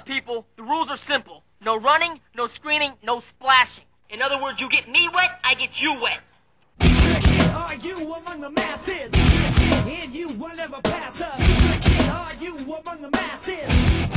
up, people. The rules are simple. No running, no screaming, no splashing. In other words, you get me wet, I get you wet. Are you among the masses? And you will never pass us. Are you among the masses?